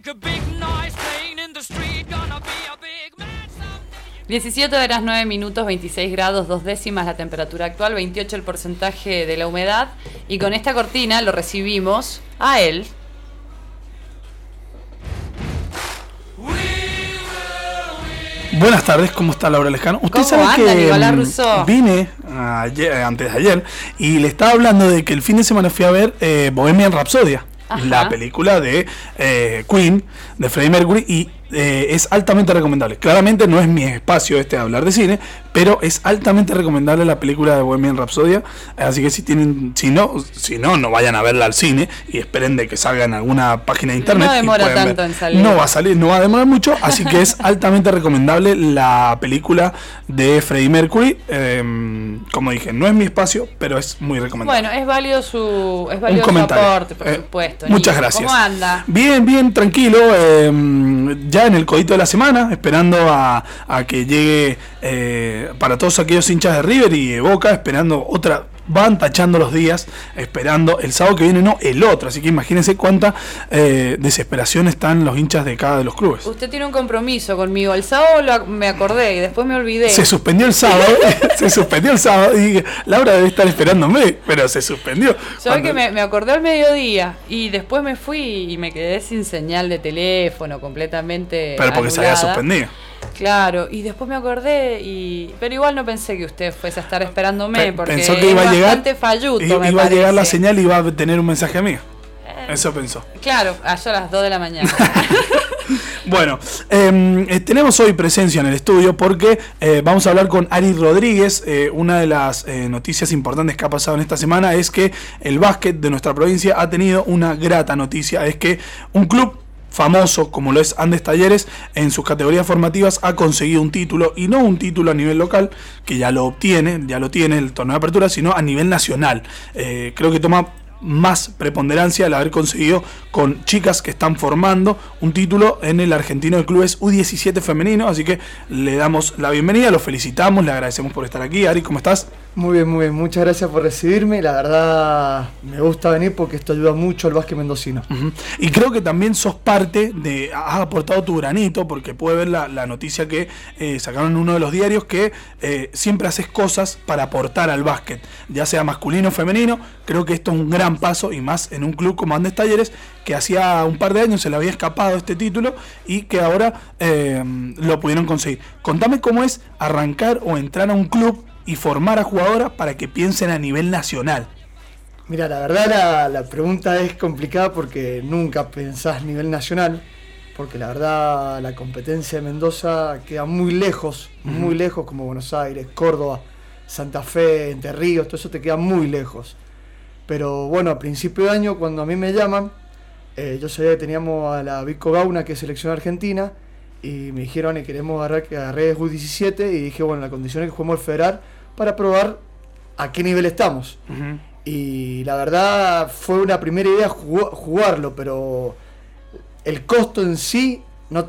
17 horas 9 minutos, 26 grados 2 décimas la temperatura actual, 28 el porcentaje de la humedad. Y con esta cortina lo recibimos a él. Buenas tardes, ¿cómo está Laura Lescano? Usted sabe anda, que Nicolás Rousseau? Vine antes de ayer y le estaba hablando de que el fin de semana fui a ver Bohemian Rhapsody, la película de Queen, de Freddie Mercury, y es altamente recomendable. Claramente no es mi espacio de hablar de cine, pero es altamente recomendable la película de Bohemian Rhapsody. Así que si no vayan a verla al cine y esperen de que salga en alguna página de internet. No demora tanto en salir. No va a salir, no va a demorar mucho, así que es altamente recomendable la película de Freddie Mercury. Como dije, no es mi espacio, pero es muy recomendable. Bueno, es válido su aporte, por supuesto. Muchas gracias. ¿Cómo anda? Bien, tranquilo. Ya en el codito de la semana, esperando a que llegue para todos aquellos hinchas de River y de Boca, esperando otra. Van tachando los días, esperando el sábado que viene, no el otro. Así que imagínense cuánta desesperación están los hinchas de cada de los clubes. Usted tiene un compromiso conmigo. El sábado me acordé y después me olvidé. Se suspendió el sábado. Y dije, Laura debe estar esperándome, pero se suspendió. Yo que me acordé al mediodía y después me fui y me quedé sin señal de teléfono, completamente. Pero porque anulada. Se había suspendido. Claro, y después me acordé, pero igual no pensé que usted fuese a estar esperándome, porque pensó que iba a llegar, bastante falluto, iba a llegar la señal y iba a tener un mensaje mío. Eso pensó. Claro, allá a las 2 de la mañana. Bueno, tenemos hoy presencia en el estudio porque vamos a hablar con Ari Rodríguez. Una de las noticias importantes que ha pasado en esta semana es que el básquet de nuestra provincia ha tenido una grata noticia, es que un club famoso como lo es Andes Talleres en sus categorías formativas ha conseguido un título, y no un título a nivel local, que ya lo tiene el torneo de apertura, sino a nivel nacional. Creo que toma más preponderancia al haber conseguido con chicas que están formando un título en el Argentino de Clubes U17 femenino, así que le damos la bienvenida, lo felicitamos, le agradecemos por estar aquí. Ari, ¿cómo estás? Muy bien, muchas gracias por recibirme, la verdad me gusta venir porque esto ayuda mucho al básquet mendocino. Y creo que también sos parte has aportado tu granito, porque puede ver la noticia que sacaron en uno de los diarios, que siempre haces cosas para aportar al básquet, ya sea masculino o femenino. Creo que esto es un gran paso, y más en un club como Andes Talleres, que hacía un par de años se le había escapado este título y que ahora lo pudieron conseguir. Contame cómo es arrancar o entrar a un club y formar a jugadoras para que piensen a nivel nacional. Mira, la verdad la pregunta es complicada porque nunca pensás nivel nacional, porque la verdad la competencia de Mendoza queda muy lejos, como Buenos Aires, Córdoba, Santa Fe, Entre Ríos, todo eso te queda muy lejos. Pero bueno, a principio de año, cuando a mí me llaman, yo sabía que teníamos a la Vico Gauna, que es selección argentina, y me dijeron que queremos agarré U17, y dije, bueno, la condición es que juguemos el federal para probar a qué nivel estamos. Y la verdad fue una primera idea jugarlo, pero el costo en sí no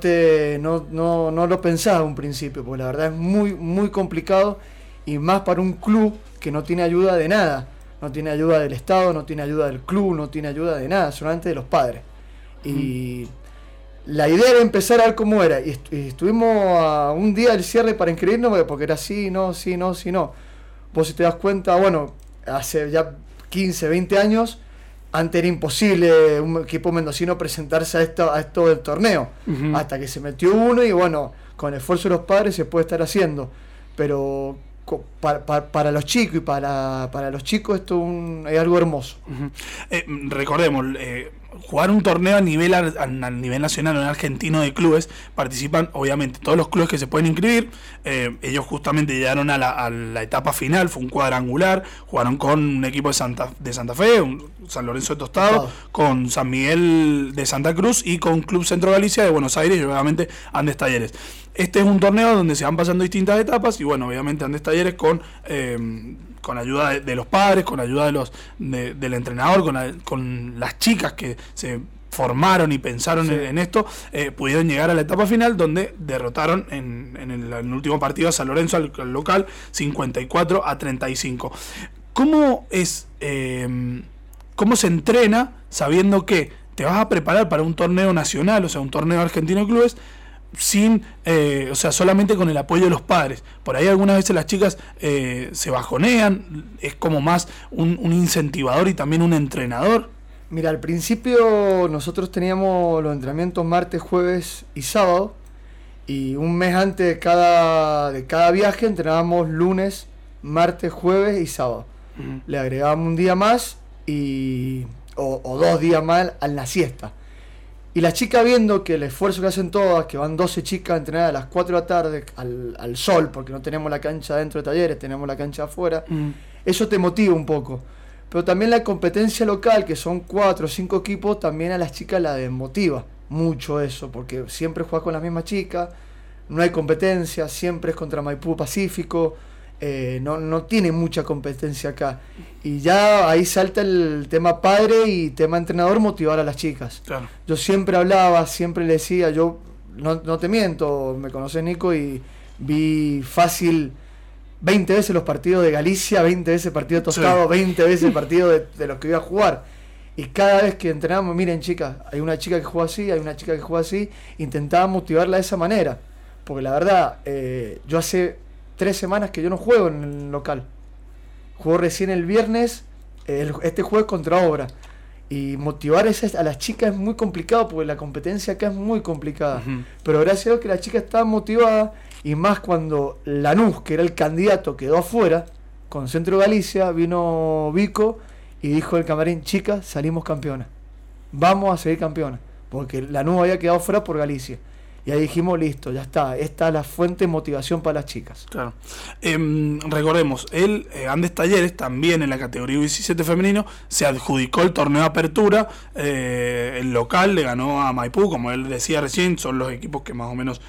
lo pensaba en un principio, porque la verdad es muy complicado, y más para un club que no tiene ayuda de nada. No tiene ayuda del Estado, no tiene ayuda del club, no tiene ayuda de nada, solamente de los padres. Y la idea era empezar a ver cómo era. Y estuvimos a un día del cierre para inscribirnos, porque era sí, no. Vos, si te das cuenta, bueno, hace ya 15, 20 años, antes era imposible un equipo mendocino presentarse a esto del torneo. Hasta que se metió uno, y bueno, con el esfuerzo de los padres se puede estar haciendo. Pero para los chicos y para los chicos esto es algo hermoso. Recordemos, jugar un torneo a nivel nacional, en argentino de clubes, participan obviamente todos los clubes que se pueden inscribir. Ellos justamente llegaron a la etapa final, fue un cuadrangular, jugaron con un equipo de Santa Fe, San Lorenzo de Tostado, con San Miguel de Santa Cruz y con Club Centro Galicia de Buenos Aires, y obviamente Andes Talleres. Este es un torneo donde se van pasando distintas etapas, y bueno, obviamente Andes Talleres con ayuda de los padres, con ayuda del entrenador, con las chicas que se formaron y pensaron en esto, pudieron llegar a la etapa final, donde derrotaron en el último partido a San Lorenzo, al local, 54-35. ¿Cómo se entrena sabiendo que te vas a preparar para un torneo nacional, o sea, un torneo argentino de clubes, sin, o sea, solamente con el apoyo de los padres. Por ahí algunas veces las chicas se bajonean, es como más un incentivador y también un entrenador. Mira, al principio nosotros teníamos los entrenamientos martes, jueves y sábado, y un mes antes de cada viaje entrenábamos lunes, martes, jueves y sábado. Le agregábamos un día más o 2 días más a la siesta. Y las chicas, viendo que el esfuerzo que hacen todas, que van 12 chicas a entrenar a las 4 de la tarde al sol, porque no tenemos la cancha dentro de talleres, tenemos la cancha afuera, eso te motiva un poco. Pero también la competencia local, que son 4 o 5 equipos, también a las chicas la desmotiva mucho eso, porque siempre juegas con las mismas chicas, no hay competencia, siempre es contra Maipú Pacífico, no tiene mucha competencia acá. Y ya ahí salta el tema padre y tema entrenador, motivar a las chicas. Claro. Yo siempre hablaba, siempre le decía, yo no te miento, me conoces, Nico, y vi fácil 20 veces los partidos de Galicia, 20 veces el partido de Tostado, sí. 20 veces el partido de los que iba a jugar. Y cada vez que entrenamos, miren chicas, hay una chica que juega así, hay una chica que juega así, intentaba motivarla de esa manera. Porque la verdad, yo hace 3 semanas que yo no juego en el local. Juego recién el viernes, este jueves contra Obra. Y motivar a las chicas es muy complicado porque la competencia acá es muy complicada. Pero gracias a Dios que las chicas estaban motivadas, y más cuando Lanús, que era el candidato, quedó afuera, con Centro Galicia, vino Vico y dijo el camarín: chicas, salimos campeonas. Vamos a seguir campeonas. Porque Lanús había quedado fuera por Galicia. Y ahí dijimos, listo, ya está. Esta es la fuente de motivación para las chicas. Claro. Recordemos, Andes Talleres, también en la categoría 17 femenino, se adjudicó el torneo de apertura. El local le ganó a Maipú, como él decía recién, son los equipos que más o menos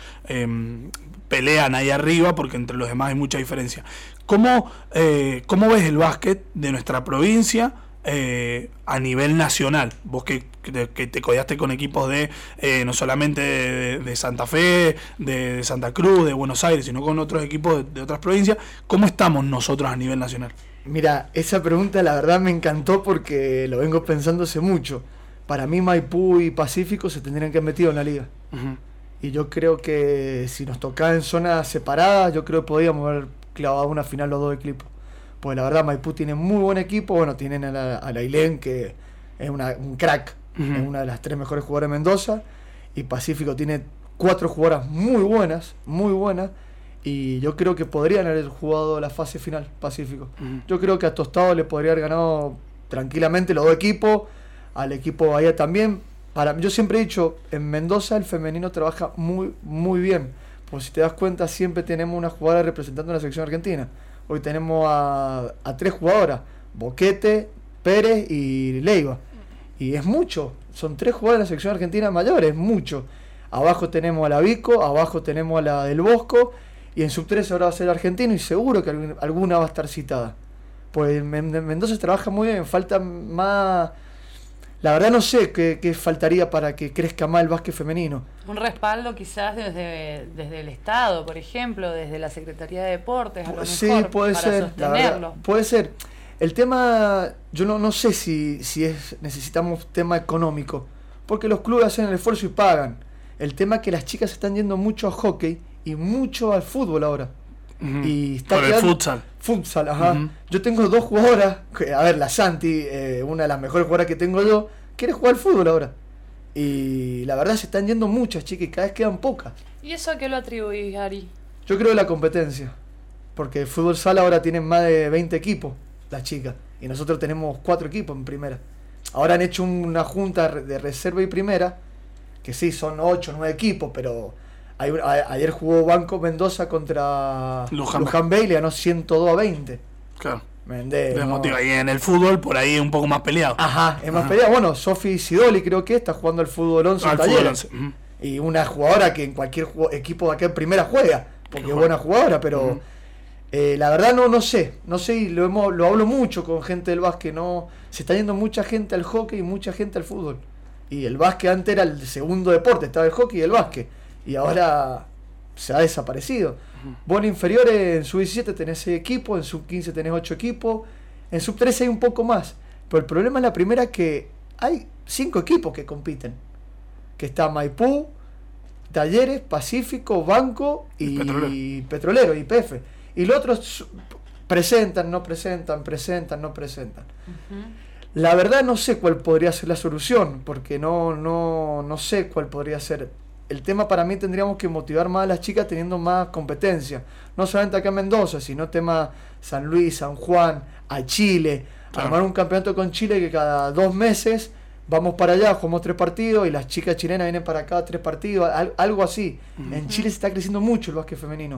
pelean ahí arriba, porque entre los demás hay mucha diferencia. ¿Cómo ves el básquet de nuestra provincia a nivel nacional? Vos que te codeaste con equipos de no solamente de Santa Fe, de Santa Cruz, de Buenos Aires, sino con otros equipos de otras provincias, ¿cómo estamos nosotros a nivel nacional? Mira, esa pregunta la verdad me encantó porque lo vengo pensando hace mucho. Para mí Maipú y Pacífico se tendrían que haber metido en la liga. Y yo creo que si nos tocaba en zonas separadas, yo creo que podíamos haber clavado una final los 2 equipos. Porque la verdad Maipú tiene muy buen equipo. Bueno, tienen a la Ailén, que es un crack, es una de las 3 mejores jugadoras de Mendoza. Y Pacífico tiene 4 jugadoras muy buenas, y yo creo que podrían haber jugado la fase final Pacífico. Yo creo que a Tostado le podría haber ganado tranquilamente los 2 equipos, al equipo Bahía también. Yo siempre he dicho, en Mendoza el femenino trabaja muy bien. Pues si te das cuenta, siempre tenemos una jugadora representando a la selección argentina. Hoy tenemos a 3 jugadoras: Boquete, Pérez y Leiva. Y es mucho. Son 3 jugadoras de la selección argentina mayores, es mucho. Abajo tenemos a la Vico, abajo tenemos a la del Bosco, y en sub-3 ahora va a ser argentino, y seguro que alguna va a estar citada. Pues en Mendoza se trabaja muy bien, falta más. La verdad no sé qué faltaría para que crezca más el básquet femenino. Un respaldo quizás desde el Estado, por ejemplo, desde la Secretaría de Deportes, a lo mejor, sí, puede para ser, sostenerlo. Puede ser. El tema, yo no sé si necesitamos tema económico, porque los clubes hacen el esfuerzo y pagan. El tema es que las chicas están yendo mucho a hockey y mucho al fútbol ahora. Y está por el futsal. Futsal, ajá. Yo tengo 2 jugadoras, la Santi, una de las mejores jugadoras que tengo yo, quiere jugar al fútbol ahora. Y la verdad se están yendo muchas chicas y cada vez quedan pocas. ¿Y eso a qué lo atribuís, Ari? Yo creo que la competencia, porque el fútbol sala ahora tienen más de 20 equipos, las chicas, y nosotros tenemos 4 equipos en primera. Ahora han hecho una junta de reserva y primera, que sí, son 8 o 9 equipos, pero ayer jugó Banco Mendoza contra Luján Bay y le ganó 102-20. Claro. Desmotiva. Y en el fútbol, por ahí un poco más peleado. Ajá, es más peleado. Bueno, Sofi Sidoli creo que está jugando al fútbol 11 en Talleres. Y una jugadora que en cualquier equipo de acá en primera juega, porque es buena jugadora, pero la verdad no sé, y lo hablo mucho con gente del básquet. No, se está yendo mucha gente al hockey y mucha gente al fútbol. Y el básquet antes era el segundo deporte, estaba el hockey y el básquet. Y ahora se ha desaparecido. Vos en inferiores, en sub-17 tenés 6 equipos, en sub-15 tenés 8 equipos, en sub-13 hay un poco más. Pero el problema es la primera, que hay 5 equipos que compiten. Que está Maipú, Talleres, Pacífico, Banco y Petrolero, YPF. Y los otros presentan, no presentan. La verdad no sé cuál podría ser la solución, porque no sé cuál podría ser. El tema para mí tendríamos que motivar más a las chicas teniendo más competencia. No solamente acá en Mendoza, sino tema San Luis, San Juan, a Chile. Claro. Armar un campeonato con Chile que cada 2 meses vamos para allá, jugamos 3 partidos y las chicas chilenas vienen para acá 3 partidos, algo así. En Chile se está creciendo mucho el básquet femenino.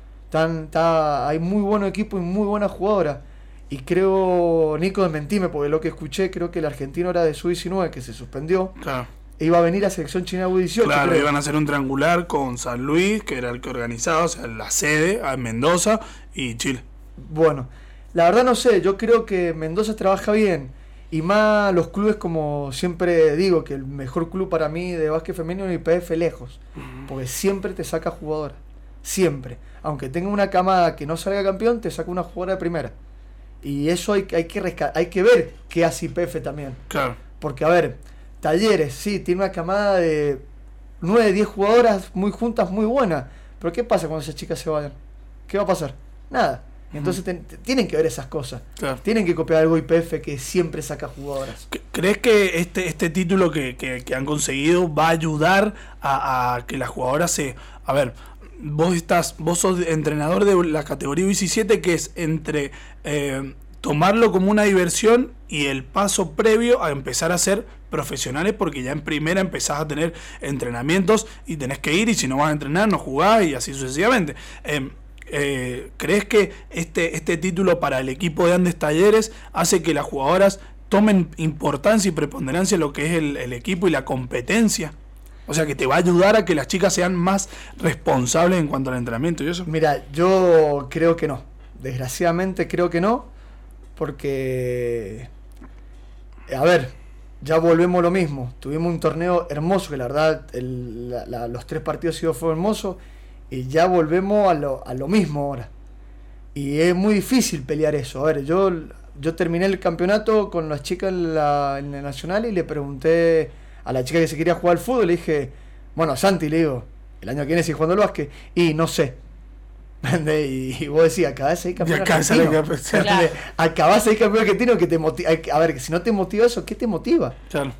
Hay muy buenos equipos y muy buenas jugadoras. Y creo, Nico, desmentime, porque lo que escuché, creo que el argentino era de Sub-19, que se suspendió. Claro. E iba a venir a selección chilena U18. Claro, creo. iban a hacer un triangular con San Luis, que era el que organizaba, o sea, la sede, en Mendoza y Chile. Bueno, la verdad no sé, yo creo que Mendoza trabaja bien. Y más los clubes, como siempre digo, que el mejor club para mí de básquet femenino es YPF lejos. Porque siempre te saca jugadora. Siempre. Aunque tenga una camada que no salga campeón, te saca una jugadora de primera. Y eso hay que ver qué hace YPF también. Claro. Porque, a ver, Talleres, sí, tiene una camada de 9, 10 jugadoras muy juntas, muy buenas. Pero ¿qué pasa cuando esas chicas se vayan? ¿Qué va a pasar? Nada. Entonces tienen que ver esas cosas. Claro. Tienen que copiar algo YPF que siempre saca jugadoras. ¿Crees que este título que han conseguido va a ayudar a que las jugadoras se... A ver, vos sos entrenador de la categoría 17, que es entre tomarlo como una diversión y el paso previo a empezar a ser profesionales, porque ya en primera empezás a tener entrenamientos y tenés que ir, y si no vas a entrenar no jugás, y así sucesivamente. ¿Crees que este título para el equipo de Andes Talleres hace que las jugadoras tomen importancia y preponderancia en lo que es el equipo y la competencia? O sea, que te va a ayudar a que las chicas sean más responsables en cuanto al entrenamiento y eso. Mira, yo creo que no. Desgraciadamente creo que no. Porque, a ver, ya volvemos a lo mismo. Tuvimos un torneo hermoso, que la verdad los 3 partidos fueron hermosos. Y ya volvemos a lo mismo ahora. Y es muy difícil pelear eso. A ver, yo terminé el campeonato con las chicas en el Nacional y le pregunté a la chica que se quería jugar al fútbol, le dije, bueno, Santi, le digo, el año que viene sigue jugando al básquet, y no sé. Y vos decís, acabás de ir campeón argentino. Acabás de ir campeón argentino, que te motiva. A ver, si no te motiva eso, ¿qué te motiva? Claro.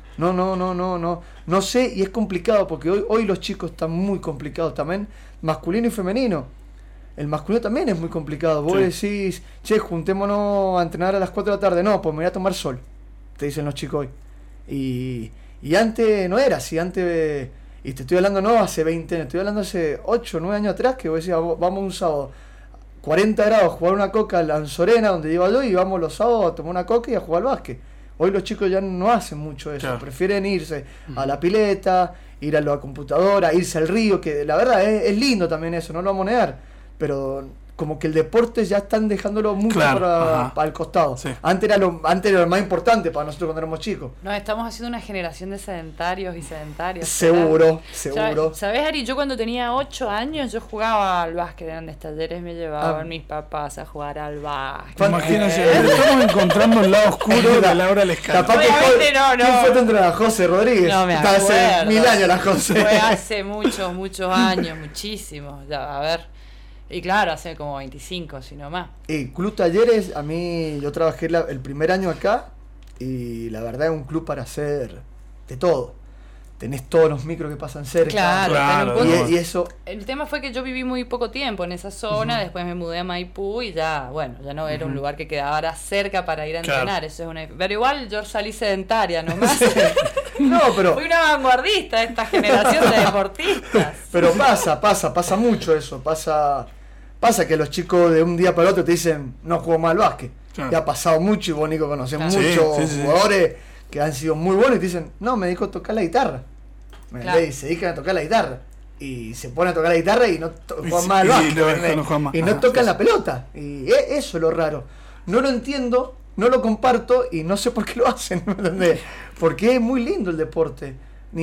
No sé, y es complicado, porque hoy los chicos están muy complicados también, masculino y femenino. El masculino también es muy complicado. Vos decís, che, juntémonos a entrenar a las 4 de la tarde. No, pues me voy a tomar sol, te dicen los chicos hoy. Y antes no era así, antes, y te estoy hablando no hace 20 años, estoy hablando hace 8, 9 años atrás, que vos decías, vamos un sábado, 40 grados, a jugar una coca en la Anzorena, donde lleva yo, y vamos los sábados a tomar una coca y a jugar al básquet. Hoy los chicos ya no hacen mucho eso, claro. Prefieren irse a la pileta, ir a la computadora, irse al río, que la verdad es lindo también eso, no lo vamos a negar, pero como que el deporte ya están dejándolo mucho para el costado. Sí. Antes era lo más importante para nosotros cuando éramos chicos. Nos estamos haciendo una generación de sedentarios y sedentarias. Seguro. ¿Sabés, Ari? Yo cuando tenía 8 años yo jugaba al básquet en Andes Talleres, me llevaban mis papás a jugar al básquet. Imagínense, estamos encontrando el lado oscuro de Laura Lescano. Obviamente no. ¿Quién fue tu entrenador? José Rodríguez. No me acuerdo. Hace 1000 años la José. Fue hace muchos años, muchísimos. Ya, a ver. Y claro, hace como 25, si no más. Y Club Talleres, a mí, yo trabajé el primer año acá, y la verdad es un club para hacer de todo. Tenés todos los micros que pasan cerca. Claro. Y eso... El tema fue que yo viví muy poco tiempo en esa zona, después me mudé a Maipú y ya no era un lugar que quedara cerca para ir a entrenar. Eso es pero igual yo salí sedentaria nomás. No, pero... Fui una vanguardista de esta generación de deportistas. Pero pasa mucho eso, Pasa que los chicos de un día para el otro te dicen, no juego más al básquet. Claro. Ya ha pasado mucho, y vos, Nico, conocés muchos jugadores que han sido muy buenos y te dicen, no, me dedico a tocar la guitarra. Se dedican a tocar la guitarra. Y se ponen a tocar la guitarra y no juegan más al básquet. Y no tocan la pelota. Y eso es lo raro. No lo entiendo, no lo comparto y no sé por qué lo hacen. ¿Me entendés? Porque es muy lindo el deporte.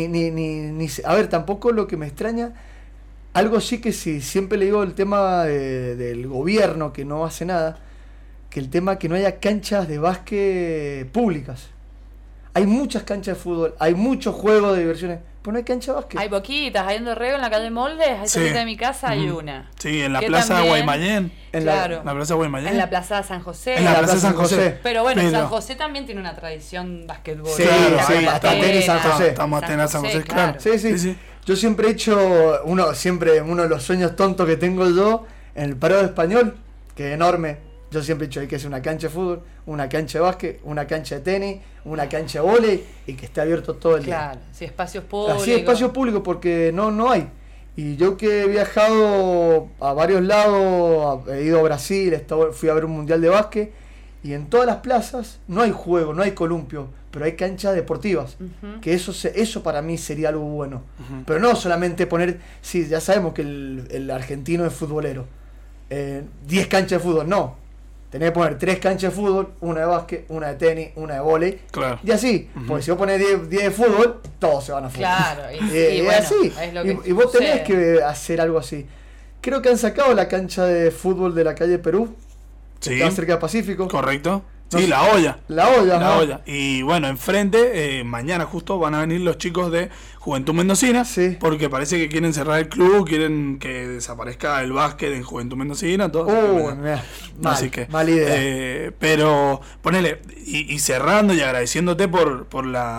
A ver, tampoco lo que me extraña... Algo sí que sí, siempre le digo el tema del gobierno que no hace nada, que el tema que no haya canchas de básquet públicas. hay muchas canchas de fútbol, hay muchos juegos de diversiones, pero no hay cancha de básquet. Hay poquitas, hay en Dorrego, en la calle Moldes, ahí cerca de mi casa hay una. Sí, en la que plaza también, Guaymallén. Claro. La plaza Guaymallén. En la plaza San José. En la plaza San José. Pero bueno, San José también tiene una tradición basquetbol. Sí, claro, hasta tenis San José. Estamos a San José, claro. Sí. Yo siempre he hecho, uno de los sueños tontos que tengo yo, en el Parado Español, que es enorme. Yo siempre he dicho, hay que hacer una cancha de fútbol, una cancha de básquet, una cancha de tenis, una cancha de vóley y que esté abierto todo el día. Claro, sí, espacios públicos. Así, espacios públicos, porque no hay. Y yo que he viajado a varios lados, he ido a Brasil, fui a ver un mundial de básquet, y en todas las plazas no hay juego, no hay columpio, pero hay canchas deportivas. Que eso para mí sería algo bueno. Pero no solamente poner, sí, ya sabemos que el argentino es futbolero. 10 canchas de fútbol, no. Tenés que poner 3 canchas de fútbol, una de básquet, una de tenis, una de vóley. Claro. Y así, porque si vos pones 10 de fútbol, todos se van a fútbol. Claro, y bueno, así. es lo que y vos tenés sucede. que hacer algo así. Creo que han sacado la cancha de fútbol de la calle Perú, que está cerca del Pacífico. Correcto. No Sí, sé. la olla. La olla, La ¿no? olla. Y bueno, enfrente, mañana justo van a venir los chicos de Juventud Mendocina, Sí. porque parece que quieren cerrar el club, quieren que desaparezca el básquet en Juventud Mendocina, todo. Mirá, Así que, mala idea. pero ponele, y cerrando y agradeciéndote por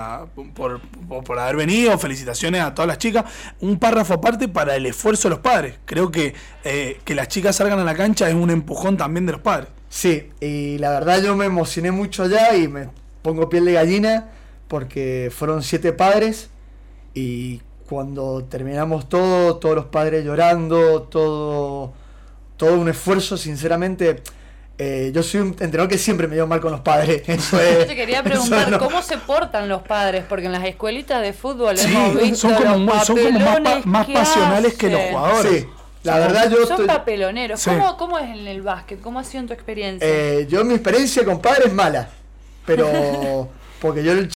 haber venido, felicitaciones a todas las chicas, un párrafo aparte para el esfuerzo de los padres. Creo que las chicas salgan a la cancha es un empujón también de los padres. Sí, y la verdad yo me emocioné mucho allá y me pongo piel de gallina porque fueron 7 padres y cuando terminamos todos los padres llorando, todo un esfuerzo, sinceramente. Yo soy un entrenador que siempre me llevo mal con los padres. Eso es, Yo te quería preguntar no. cómo se portan los padres, porque en las escuelitas de fútbol Sí, hemos visto son como los más papelones pasionales que los hacen. jugadores. Sí, la verdad yo Son papeloneros. Sí. ¿Cómo es en el básquet? ¿Cómo ha sido en tu experiencia? yo mi experiencia con padres es mala, pero porque yo el